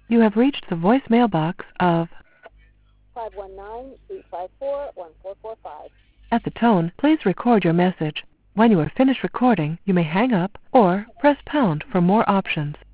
You have reached the voicemail box of 519-854-1445. At the tone, please record your message. When you are finished recording, you may hang up or press pound for more options.